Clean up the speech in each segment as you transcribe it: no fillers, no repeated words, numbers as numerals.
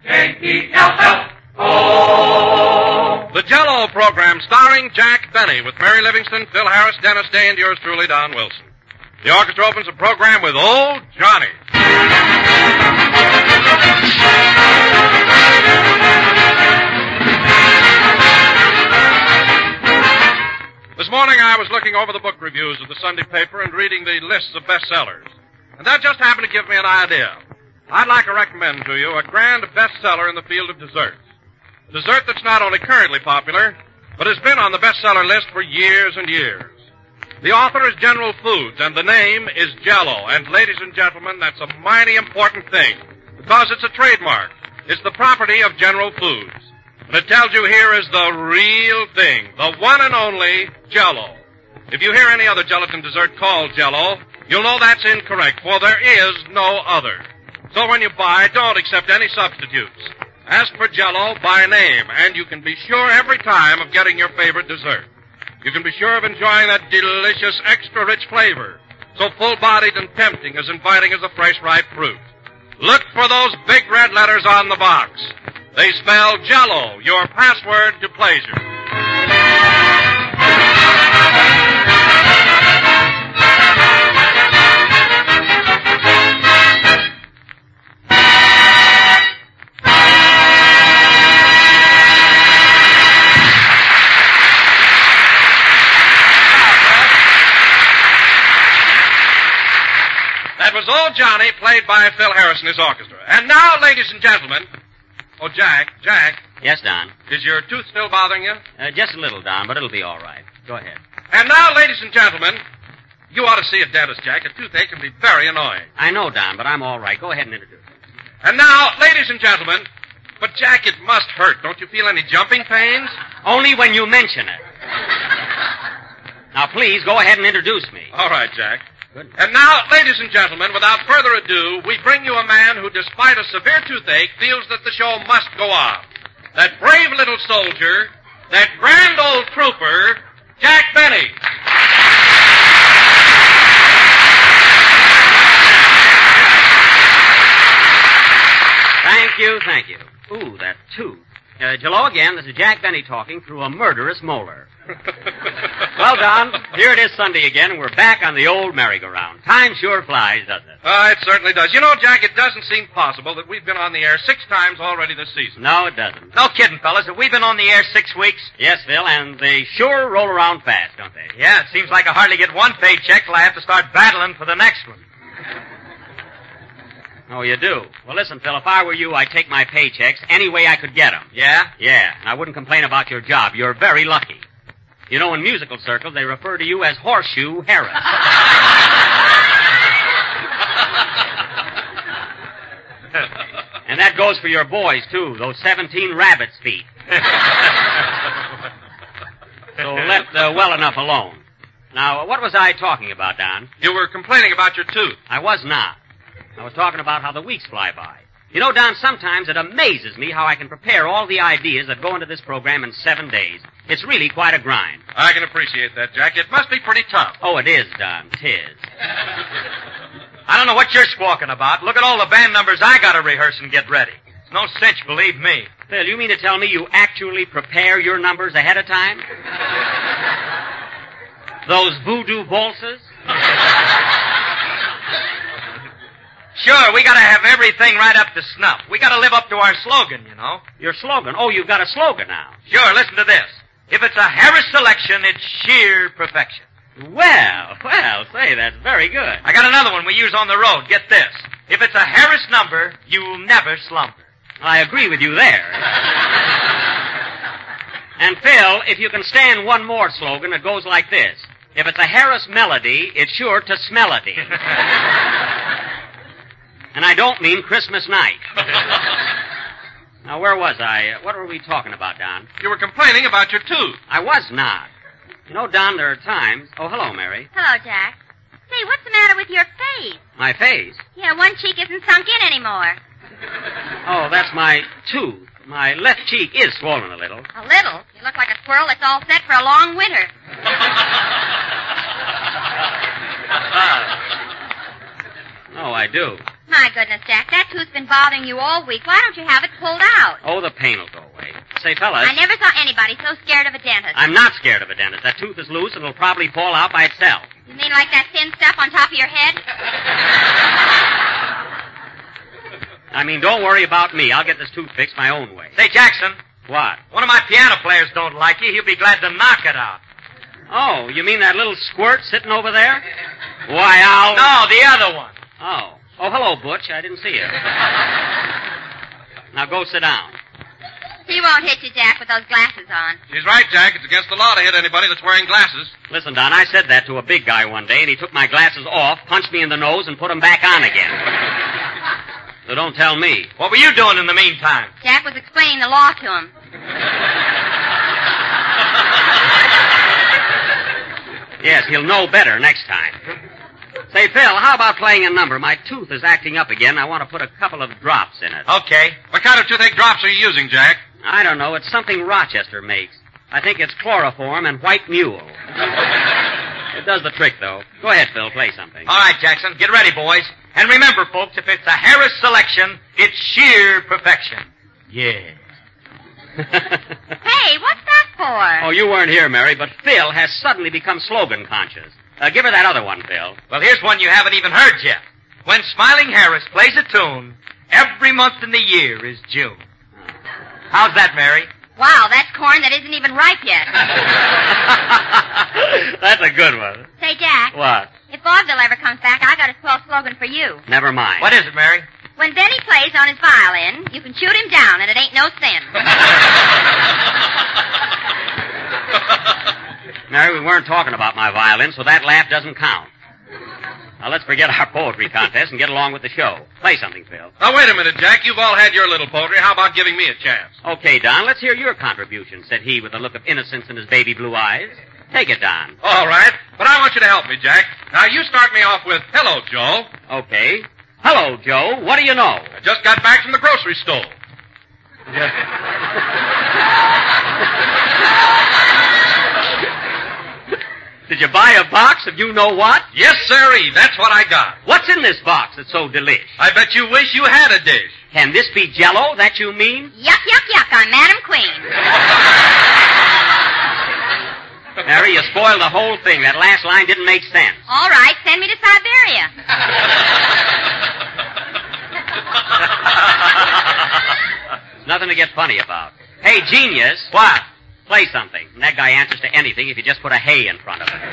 J-E-L-L-O. The Jell-O program starring Jack Benny with Mary Livingston, Phil Harris, Dennis Day, and yours truly, Don Wilson. The orchestra opens the program with Old Johnny. This morning I was looking over the book reviews of the Sunday paper and reading the lists of bestsellers. And that just happened to give me an idea. I'd like to recommend to you a grand bestseller in the field of desserts. A dessert that's not only currently popular, but has been on the bestseller list for years and years. The author is General Foods, and the name is Jell-O. And ladies and gentlemen, that's a mighty important thing, because it's a trademark. It's the property of General Foods. And it tells you here is the real thing, the one and only Jell-O. If you hear any other gelatin dessert called Jell-O, you'll know that's incorrect, for there is no other. So when you buy, don't accept any substitutes. Ask for Jell-O by name, and you can be sure every time of getting your favorite dessert. You can be sure of enjoying that delicious, extra-rich flavor, so full-bodied and tempting, as inviting as a fresh, ripe fruit. Look for those big red letters on the box. They spell Jell-O, your password to pleasure. That was Old Johnny, played by Phil Harris and his orchestra. And now, ladies and gentlemen... Oh, Jack. Yes, Don. Is your tooth still bothering you? Just a little, Don, but it'll be all right. Go ahead. And now, ladies and gentlemen, you ought to see a dentist, Jack. A toothache can be very annoying. I know, Don, but I'm all right. Go ahead and introduce me. And now, ladies and gentlemen, but Jack, it must hurt. Don't you feel any jumping pains? Only when you mention it. Now, please, go ahead and introduce me. All right, Jack. Good. And now, ladies and gentlemen, without further ado, we bring you a man who, despite a severe toothache, feels that the show must go on. That brave little soldier, that grand old trooper, Jack Benny. Thank you. Ooh, that tooth. Hello again. This is Jack Benny talking through a murderous molar. Well, Don, here it is Sunday again, and we're back on the old merry-go-round. Time sure flies, doesn't it? It certainly does. You know, Jack, it doesn't seem possible that we've been on the air 6 times already this season. No, it doesn't. No kidding, fellas. Have we been on the air 6 weeks? Yes, Phil, and they sure roll around fast, don't they? Yeah, it seems like I hardly get one paycheck till I have to start battling for the next one. Oh, you do? Well, listen, Phil, if I were you, I'd take my paychecks any way I could get them. Yeah? Yeah, and I wouldn't complain about your job. You're very lucky. You know, in musical circles, they refer to you as Horseshoe Harris. And that goes for your boys, too, those 17 rabbit's feet. So let well enough alone. Now, what was I talking about, Don? You were complaining about your tooth. I was not. I was talking about how the weeks fly by. You know, Don, sometimes it amazes me how I can prepare all the ideas that go into this program in 7 days. It's really quite a grind. I can appreciate that, Jack. It must be pretty tough. Oh, it is, Don. 'Tis. I don't know what you're squawking about. Look at all the band numbers I gotta rehearse and get ready. It's no cinch, believe me. Phil, you mean to tell me you actually prepare your numbers ahead of time? Those voodoo bolsas? Sure, we gotta have everything right up to snuff. We gotta live up to our slogan, you know. Your slogan? Oh, you've got a slogan now. Sure, listen to this. If it's a Harris selection, it's sheer perfection. Well, say, that's very good. I got another one we use on the road. Get this. If it's a Harris number, you'll never slumber. I agree with you there. And, Phil, if you can stand one more slogan, it goes like this. If it's a Harris melody, it's sure to smell-a-dee. And I don't mean Christmas night. Now, where was I? What were we talking about, Don? You were complaining about your tooth. I was not. You know, Don, there are times... Oh, hello, Mary. Hello, Jack. Say, what's the matter with your face? My face? Yeah, one cheek isn't sunk in anymore. Oh, that's my tooth. My left cheek is swollen a little. A little? You look like a squirrel that's all set for a long winter. Oh, I do. My goodness, Jack, that tooth's been bothering you all week. Why don't you have it pulled out? Oh, the pain will go away. Say, fellas. I never saw anybody so scared of a dentist. I'm not scared of a dentist. That tooth is loose and it'll probably fall out by itself. You mean like that thin stuff on top of your head? I mean, don't worry about me. I'll get this tooth fixed my own way. Say, Jackson, What? one of my piano players don't like you. He'll be glad to knock it out. Oh, you mean that little squirt sitting over there? Why, I'll... No, the other one. Oh. Oh, hello, Butch. I didn't see you. Now go sit down. He won't hit you, Jack, with those glasses on. She's right, Jack. It's against the law to hit anybody that's wearing glasses. Listen, Don, I said that to a big guy one day, and he took my glasses off, punched me in the nose, and put them back on again. So don't tell me. What were you doing in the meantime? Jack was explaining the law to him. Yes, he'll know better next time. Say, Phil, how about playing a number? My tooth is acting up again. I want to put a couple of drops in it. Okay. What kind of toothache drops are you using, Jack? I don't know. It's something Rochester makes. I think it's chloroform and white mule. It does the trick, though. Go ahead, Phil. Play something. All right, Jackson. Get ready, boys. And remember, folks, if it's a Harris selection, it's sheer perfection. Yeah. Hey, what's that for? Oh, you weren't here, Mary, but Phil has suddenly become slogan conscious. Give her that other one, Phil. Well, here's one you haven't even heard yet. When Smiling Harris plays a tune, every month in the year is June. How's that, Mary? Wow, that's corn that isn't even ripe yet. That's a good one. Say, Jack. What? If vaudeville ever comes back, I got a swell slogan for you. Never mind. What is it, Mary? When Benny plays on his violin, you can shoot him down, and it ain't no sin. Mary, we weren't talking about my violin, so that laugh doesn't count. Now, let's forget our poetry contest and get along with the show. Play something, Phil. Now, wait a minute, Jack. You've all had your little poetry. How about giving me a chance? Okay, Don, let's hear your contribution, said he with a look of innocence in his baby blue eyes. Take it, Don. All right. But I want you to help me, Jack. Now, you start me off with, hello, Joe. Okay. Hello, Joe. What do you know? I just got back from the grocery store. Did you buy a box of you know what? Yes, sirree. That's what I got. What's in this box that's so delish? I bet you wish you had a dish. Can this be Jell-O, that you mean? Yuck, yuck, yuck, I'm Madam Queen. Mary, you spoiled the whole thing. That last line didn't make sense. All right, send me to Siberia. Nothing to get funny about. Hey, genius. What? Play something. And that guy answers to anything if you just put a hey in front of it.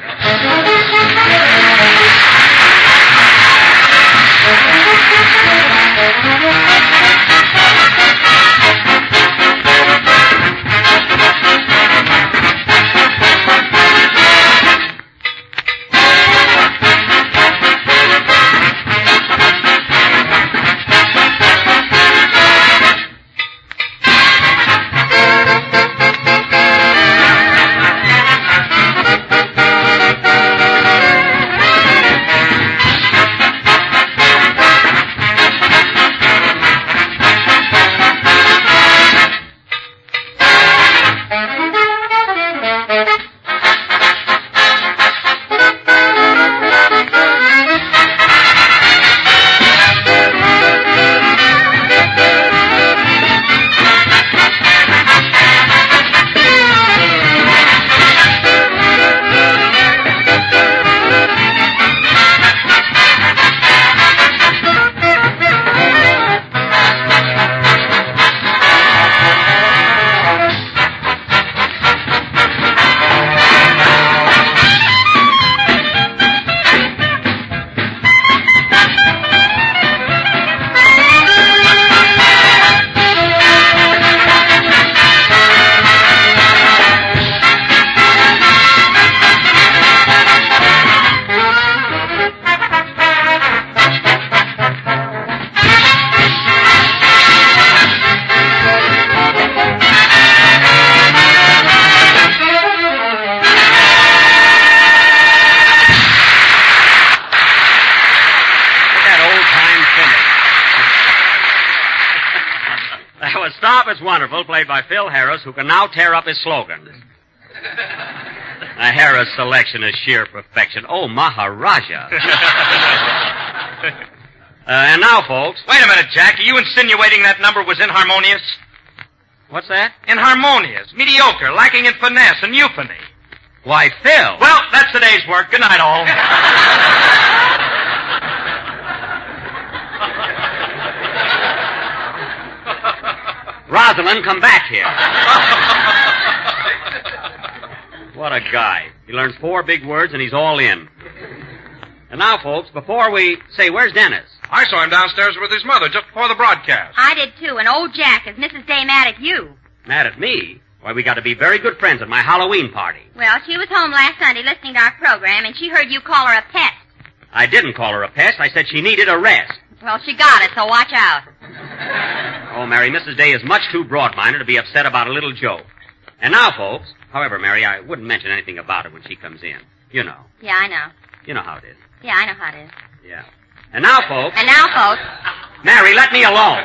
Stop It's Wonderful, played by Phil Harris, who can now tear up his slogan. A Harris selection is sheer perfection. Oh, Maharaja. And now, folks. Wait a minute, Jack. Are you insinuating that number was inharmonious? What's that? Inharmonious, mediocre, lacking in finesse and euphony. Why, Phil. Well, that's today's work. Good night, all. Rosalind, come back here. What a guy. He learns 4 big words and he's all in. And now, folks, before we say, where's Dennis? I saw him downstairs with his mother just before the broadcast. I did, too. And old Jack, is Mrs. Day mad at you? Mad at me? Why, we got to be very good friends at my Halloween party. Well, she was home last Sunday listening to our program, and she heard you call her a pest. I didn't call her a pest. I said she needed a rest. Well, she got it, so watch out. Oh, Mary, Mrs. Day is much too broad-minded to be upset about a little joke. And now, folks, however, Mary, I wouldn't mention anything about it when she comes in. You know. Yeah, I know. You know how it is. Yeah, I know how it is. Yeah. And now, folks... Mary, let me alone.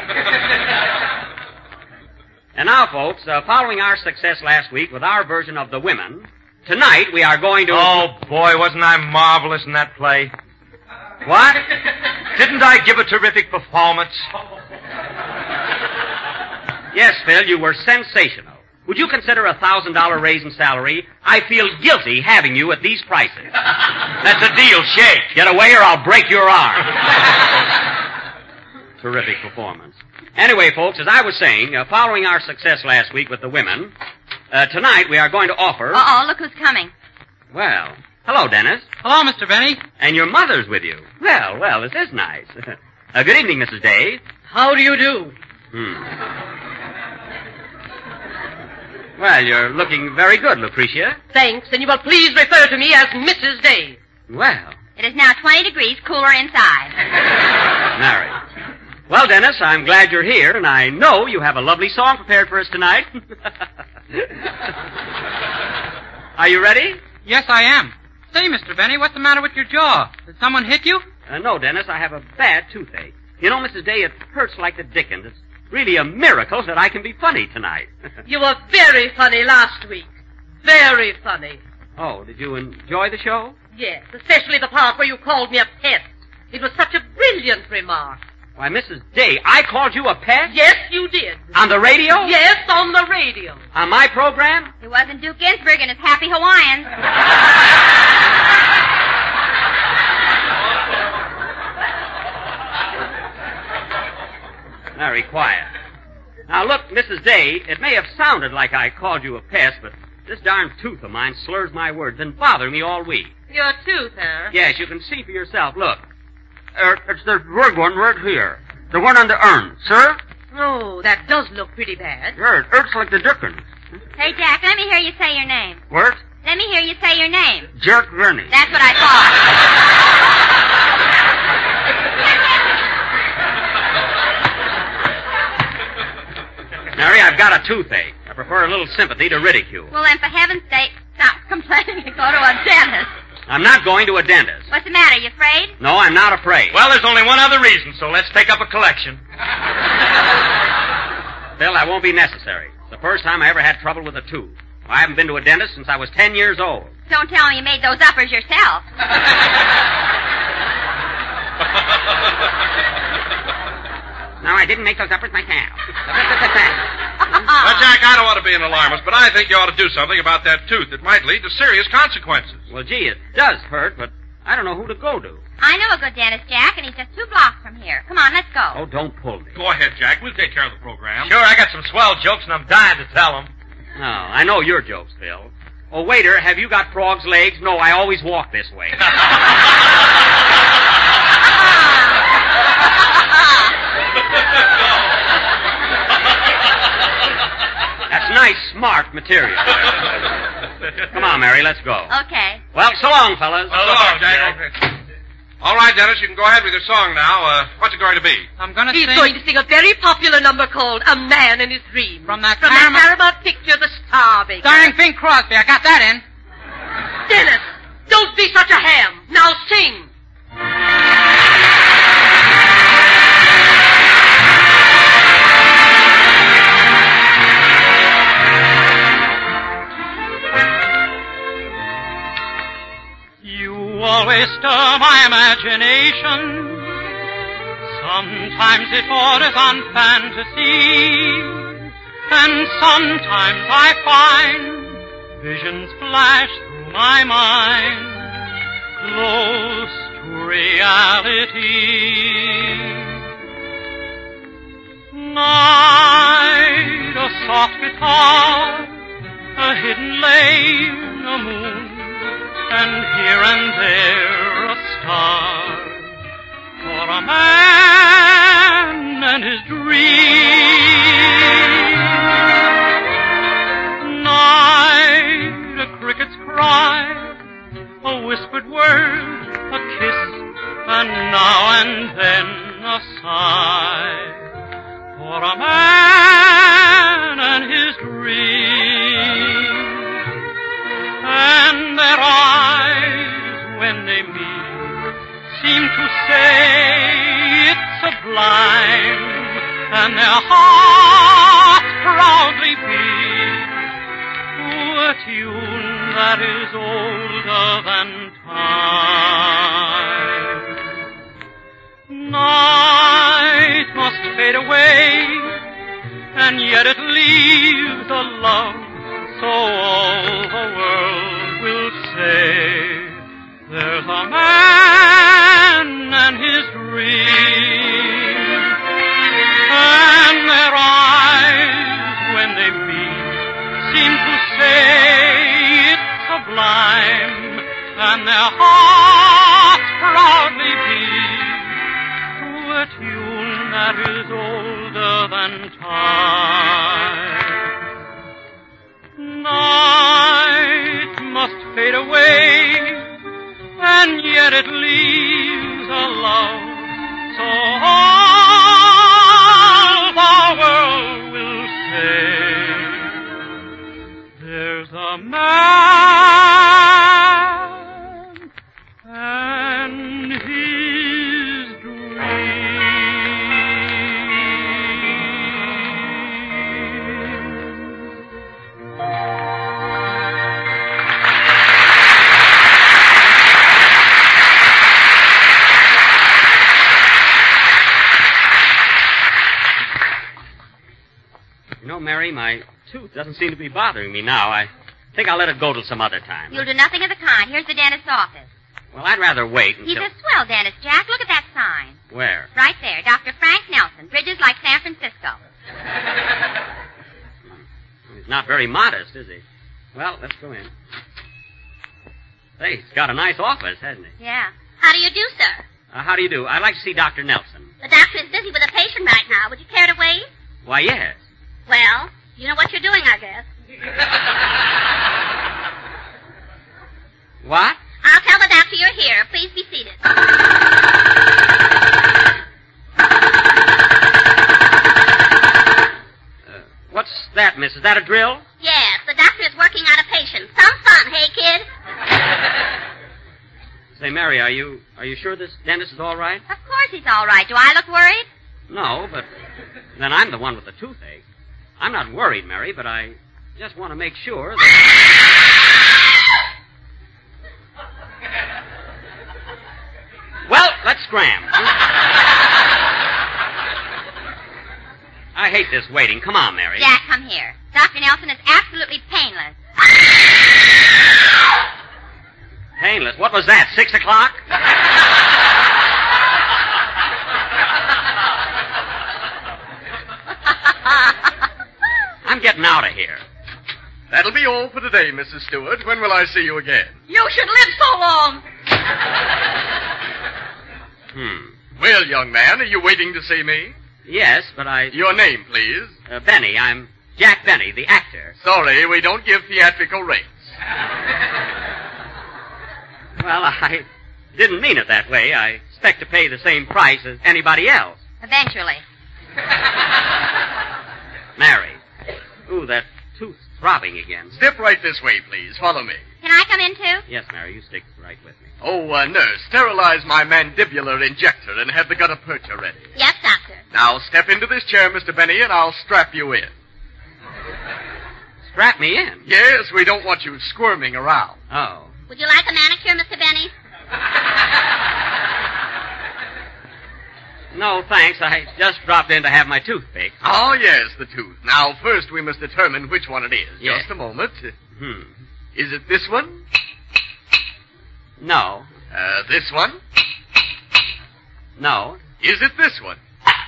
And now, folks, following our success last week with our version of The Women, tonight we are going to... Oh, boy, wasn't I marvelous in that play? What? Didn't I give a terrific performance? Yes, Phil, you were sensational. Would you consider a $1,000 raise in salary? I feel guilty having you at these prices. That's a deal. Shake. Get away or I'll break your arm. Terrific performance. Anyway, folks, as I was saying, following our success last week with The Women, tonight we are going to offer... Uh-oh, look who's coming. Well, hello, Dennis. Hello, Mr. Benny. And your mother's with you. Well, this is nice. Good evening, Mrs. Day. How do you do? Well, you're looking very good, Lucretia. Thanks, and you will please refer to me as Mrs. Day. Well. It is now 20 degrees cooler inside. Mary. Well, Dennis, I'm glad you're here, and I know you have a lovely song prepared for us tonight. Are you ready? Yes, I am. Say, Mr. Benny, what's the matter with your jaw? Did someone hit you? No, Dennis, I have a bad toothache. You know, Mrs. Day, it hurts like the dickens. It's really a miracle that I can be funny tonight. You were very funny last week. Very funny. Oh, did you enjoy the show? Yes, especially the part where you called me a pest. It was such a brilliant remark. Why, Mrs. Day, I called you a pest? Yes, you did. On the radio? Yes, on the radio. On my program? It wasn't Duke Ginsburg and his Happy Hawaiians. Very quiet. Now, look, Mrs. Day, it may have sounded like I called you a pest, but this darn tooth of mine slurs my words and bothering me all week. Your tooth, huh? Yes, you can see for yourself. Look. It's the red one right here. The one on the urn. Sir? Oh, that does look pretty bad. Yeah, it hurts like the dickens. Hey, Jack, let me hear you say your name. What? Let me hear you say your name. Jack Rennie. That's what I thought. Mary, I've got a toothache. I prefer a little sympathy to ridicule. Well, then, for heaven's sake, stop complaining and go to a dentist. I'm not going to a dentist. What's the matter? You afraid? No, I'm not afraid. Well, there's only one other reason, so let's take up a collection. Bill, that won't be necessary. It's the first time I ever had trouble with a tooth. I haven't been to a dentist since I was 10 years old. Don't tell me you made those uppers yourself. No, I didn't make those uppers myself. Well, Jack, I don't want to be an alarmist, but I think you ought to do something about that tooth. It might lead to serious consequences. Well, gee, it does hurt, but I don't know who to go to. I know a good dentist, Jack, and he's just 2 blocks from here. Come on, let's go. Oh, don't pull me. Go ahead, Jack. We'll take care of the program. Sure, I got some swell jokes, and I'm dying to tell them. No, I know your jokes, Phil. Oh, waiter, have you got frog's legs? No, I always walk this way. That's nice, smart material. Come on, Mary, let's go. Okay. Well, so long, fellas. So long, Jack. Okay. All right, Dennis, you can go ahead with your song now. What's it going to be? He's going to sing a very popular number called A Man in His Dream. From that Paramount picture, The Starmaker. Starring Bing Crosby. I got that in. Dennis, don't be such a ham. Now sing. You always stir my imagination, Sometimes it borders on fantasy, and sometimes I find visions flash through my mind, close to reality. Night, a soft guitar, a hidden lane, a moon, and here and there a star, for a man and his dream. Night, a cricket's cry, a whispered word, a kiss, and now and then a sigh, for a man and his dream. And their eyes, when they meet, seem to say it's sublime, and their hearts proudly beat to a tune that is older than time. Night must fade away, and yet it leaves a love, so all the world will say there's a man and his dream. And their eyes, when they meet, seem to say it's sublime, and their hearts proudly beat to a tune that is older than time. Night must fade away, and yet it leaves a love, so all the world will say there's a man and his dream. You know, Mary, my tooth doesn't seem to be bothering me now. I think I'll let it go till some other time. You'll do nothing of the kind. Here's the dentist's office. Well, I'd rather wait until... He's a swell dentist, Jack. Look at that sign. Where? Right there. Dr. Frank Nelson. Bridges like San Francisco. He's not very modest, is he? Well, let's go in. Hey, he's got a nice office, hasn't he? Yeah. How do you do, sir? How do you do? I'd like to see Dr. Nelson. The doctor is busy with a patient right now. Would you care to wait? Why, yes. Well, you know what you're doing, I guess. What? I'll tell the doctor you're here. Please be seated. What's that, miss? Is that a drill? Yes, the doctor is working on a patient. Some fun, hey, kid? Say, Mary, are you sure this dentist is all right? Of course he's all right. Do I look worried? No, but then I'm the one with the toothache. I'm not worried, Mary, but I just want to make sure that... Well, let's scram. I hate this waiting. Come on, Mary. Jack, come here. Dr. Nelson is absolutely painless. Painless? What was that, 6 o'clock? I'm getting out of here. That'll be all for today, Mrs. Stewart. When will I see you again? You should live so long. Well, young man, are you waiting to see me? Yes, but I... Your name, please. Benny. I'm Jack Benny, the actor. Sorry, we don't give theatrical rates. Well, I didn't mean it that way. I expect to pay the same price as anybody else. Eventually. Mary. Ooh, that tooth's throbbing again. Step right this way, please. Follow me. Can I come in, too? Yes, Mary, you stick right with me. Oh, nurse, sterilize my mandibular injector and have the gutta percha ready. Yes, doctor. Now, step into this chair, Mr. Benny, and I'll strap you in. Strap me in? Yes, we don't want you squirming around. Oh. Would you like a manicure, Mr. Benny? No, thanks. I just dropped in to have my tooth picked. Oh, yes, the tooth. Now, first we must determine which one it is. Yes. Just a moment. Hmm. Is it this one? No. This one? No. Is it this one?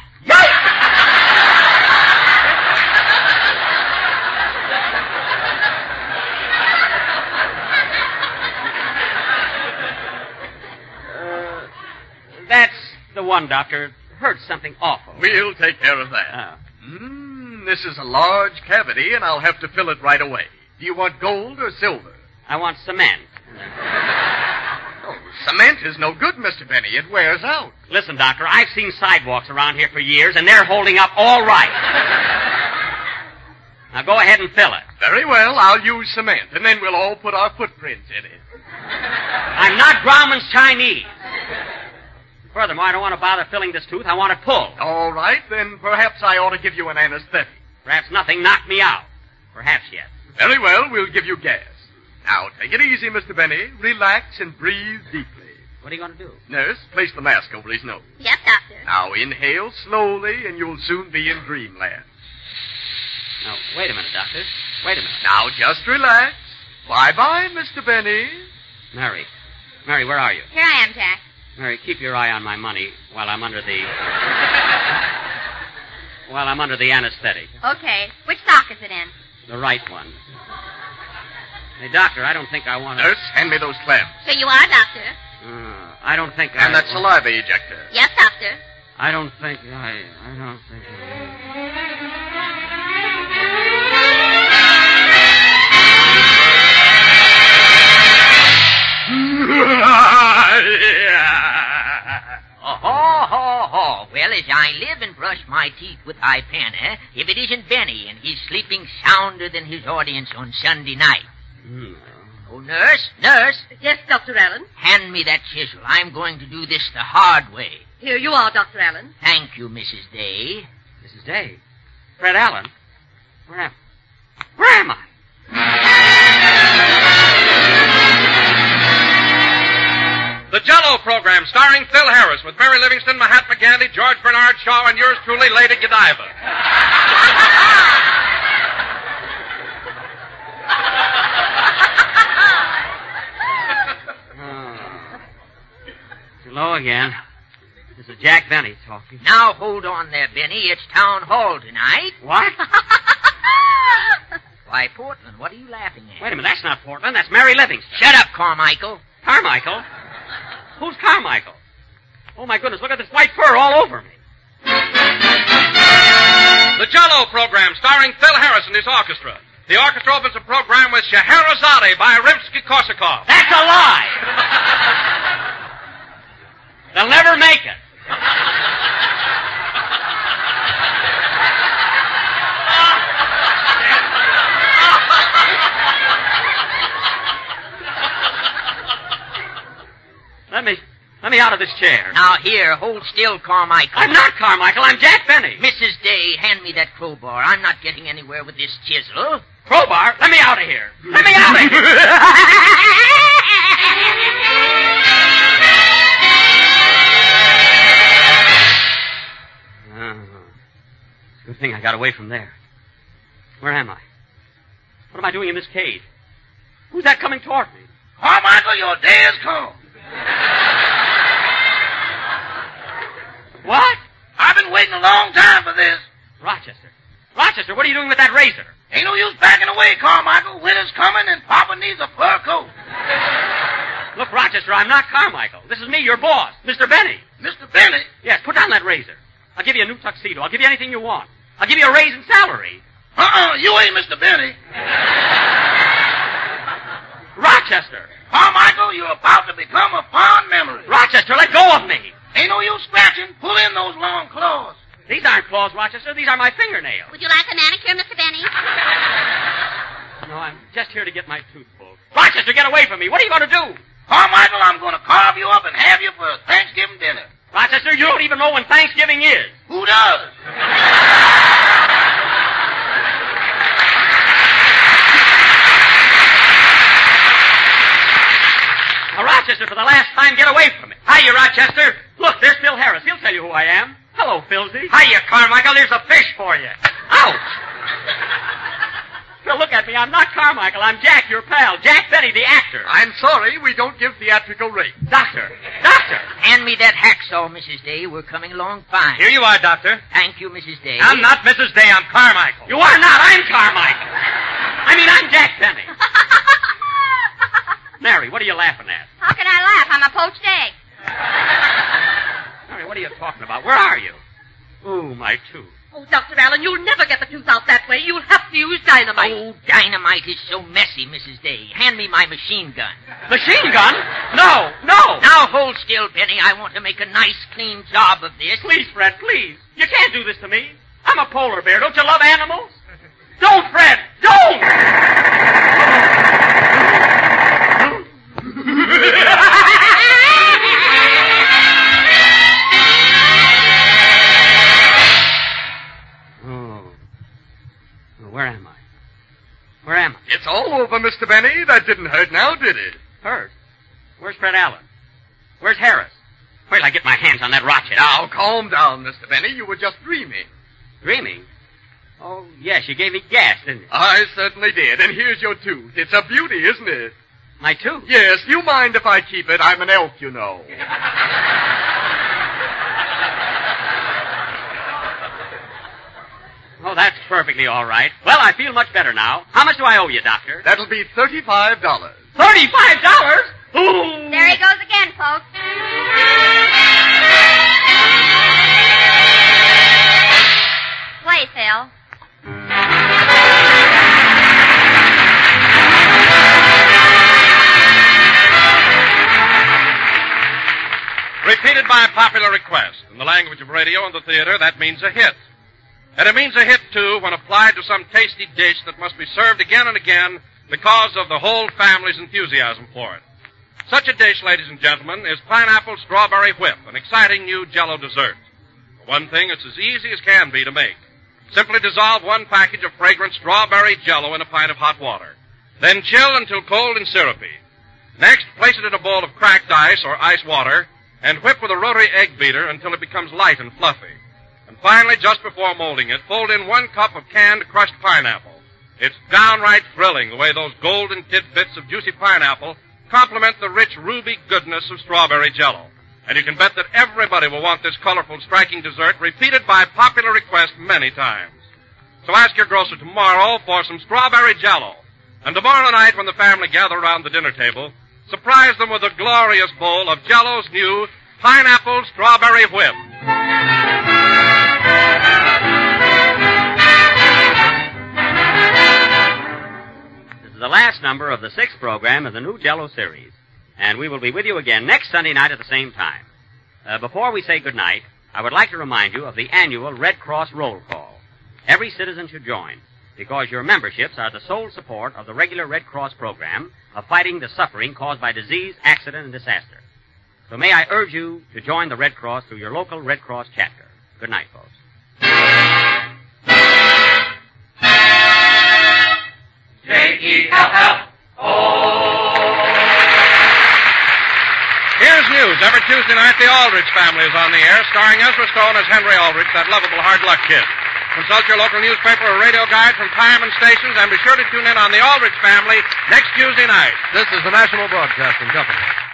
That's the one, Doctor. Hurt something awful. We'll take care of that. This is a large cavity, and I'll have to fill it right away. Do you want gold or silver? I want cement. Oh, cement is no good, Mr. Benny. It wears out. Listen, Doctor, I've seen sidewalks around here for years, and they're holding up all right. Now go ahead and fill it. Very well, I'll use cement, and then we'll all put our footprints in it. I'm not Grauman's Chinese. Furthermore, I don't want to bother filling this tooth. I want it pulled. All right, then perhaps I ought to give you an anesthetic. Perhaps nothing knocked me out. Perhaps yet. Very well, we'll give you gas. Now, take it easy, Mr. Benny. Relax and breathe deeply. What are you going to do? Nurse, place the mask over his nose. Yes, Doctor. Now, inhale slowly, and you'll soon be in dreamland. No, wait a minute, Doctor. Wait a minute. Now, just relax. Bye-bye, Mr. Benny. Mary. Mary, where are you? Here I am, Jack. Mary, keep your eye on my money while I'm under the... anesthetic. Okay. Which sock is it in? The right one. Hey, Doctor, I don't think I want to... Nurse, hand me those clamps. Here you are, Doctor. I don't think And that saliva ejector. Yes, Doctor. I don't think... Oh. Well, as I live and brush my teeth with high pen, if it isn't Benny, and he's sleeping sounder than his audience on Sunday night. Oh, nurse. Yes, Dr. Allen? Hand me that chisel. I'm going to do this the hard way. Here you are, Dr. Allen. Thank you, Mrs. Day. Mrs. Day? Fred Allen? Where am I? The Jell-O program, starring Phil Harris, with Mary Livingston, Mahatma Gandhi, George Bernard Shaw, and yours truly, Lady Godiva. Hello again. This is Jack Benny talking. Now, hold on there, Benny. It's town hall tonight. What? Why, Portland, what are you laughing at? Wait a minute, that's not Portland. That's Mary Livingston. Shut up, Carmichael. Carmichael? Who's Carmichael? Oh, my goodness, look at this white fur all over me. The Jell-O program, starring Phil Harris and his orchestra. The orchestra opens the program with Scheherazade by Rimsky-Korsakov. That's a lie! They'll never make it. Let me out of this chair. Now, here, hold still, Carmichael. I'm not Carmichael. I'm Jack Benny. Mrs. Day, hand me that crowbar. I'm not getting anywhere with this chisel. Crowbar? Let me out of here. Let me out of here. Good thing I got away from there. Where am I? What am I doing in this cage? Who's that coming toward me? Carmichael, your day has come. What? I've been waiting a long time for this. Rochester, what are you doing with that razor? Ain't no use backing away, Carmichael. Winter's coming and Papa needs a fur coat. Look, Rochester, I'm not Carmichael. This is me, your boss, Mr. Benny. Mr. Benny? Yes, put down that razor. I'll give you a new tuxedo. I'll give you anything you want. I'll give you a raise in salary. You ain't Mr. Benny. Rochester. Carmichael, you're about to become a fond memory. Rochester, let go of me. Ain't no use scratching. Pull in those long claws. These aren't claws, Rochester. These are my fingernails. Would you like a manicure, Mr. Benny? No, I'm just here to get my tooth pulled. Rochester, get away from me. What are you going to do? Carmichael, I'm going to carve you up and have you for Thanksgiving dinner. Rochester, you don't even know when Thanksgiving is. Who does? Now, Rochester, for the last time, get away from me. Hiya, Rochester. Look, there's Phil Harris. He'll tell you who I am. Hello, Philsy. Hiya, Carmichael. There's a fish for you. Ouch! Phil, look at me. I'm not Carmichael. I'm Jack, your pal. Jack Benny, the actor. I'm sorry, we don't give theatrical rates. Doctor! Hand me that hacksaw, Mrs. Day. We're coming along fine. Here you are, Doctor. Thank you, Mrs. Day. I'm not Mrs. Day. I'm Carmichael. You are not. I'm Carmichael. I'm Jack Benny. Mary, what are you laughing at? How can I laugh? I'm a poached egg. Mary, what are you talking about? Where are you? Ooh, my tooth. Oh, Dr. Allen, you'll never get the tooth out that way. You'll have to use dynamite. Oh, dynamite is so messy, Mrs. Day. Hand me my machine gun. Machine gun? No. Now hold still, Benny. I want to make a nice, clean job of this. Please, Fred, please. You can't do this to me. I'm a polar bear. Don't you love animals? Don't, Fred! Don't! Where am I? It's all over, Mr. Benny. That didn't hurt now, did it? Hurt? Where's Fred Allen? Where's Harris? Wait till I get my hands on that rocket. Now, calm down, Mr. Benny. You were just dreaming. Dreaming? Oh, yes, you gave me gas, didn't you? I certainly did. And here's your tooth. It's a beauty, isn't it? My tooth? Yes. Do you mind if I keep it? I'm an elf, you know. Oh, that's perfectly all right. Well, I feel much better now. How much do I owe you, Doctor? That'll be $35. $35? Ooh! There he goes again, folks. Play, Phil. Repeated by popular request. In the language of radio and the theater, that means a hit. And it means a hit, too, when applied to some tasty dish that must be served again and again because of the whole family's enthusiasm for it. Such a dish, ladies and gentlemen, is pineapple strawberry whip, an exciting new Jell-O dessert. For one thing, it's as easy as can be to make. Simply dissolve 1 package of fragrant strawberry Jell-O in a pint of hot water. Then chill until cold and syrupy. Next, place it in a bowl of cracked ice or ice water and whip with a rotary egg beater until it becomes light and fluffy. And finally, just before molding it, fold in 1 cup of canned crushed pineapple. It's downright thrilling the way those golden tidbits of juicy pineapple complement the rich ruby goodness of strawberry Jell-O. And you can bet that everybody will want this colorful, striking dessert repeated by popular request many times. So ask your grocer tomorrow for some strawberry Jell-O. And tomorrow night, when the family gather around the dinner table, surprise them with a glorious bowl of Jell-O's new pineapple strawberry whip. This is the last number of the 6th program of the new Jell-O series. And we will be with you again next Sunday night at the same time. Before we say goodnight, I would like to remind you of the annual Red Cross roll call. Every citizen should join, because your memberships are the sole support of the regular Red Cross program of fighting the suffering caused by disease, accident, and disaster. So may I urge you to join the Red Cross through your local Red Cross chapter. Good night, folks. Here's news. Every Tuesday night, the Aldrich family is on the air, starring Ezra Stone as Henry Aldrich, that lovable hard luck kid. Consult your local newspaper or radio guide from time and stations, and be sure to tune in on the Aldrich family next Tuesday night. This is the National Broadcasting Company.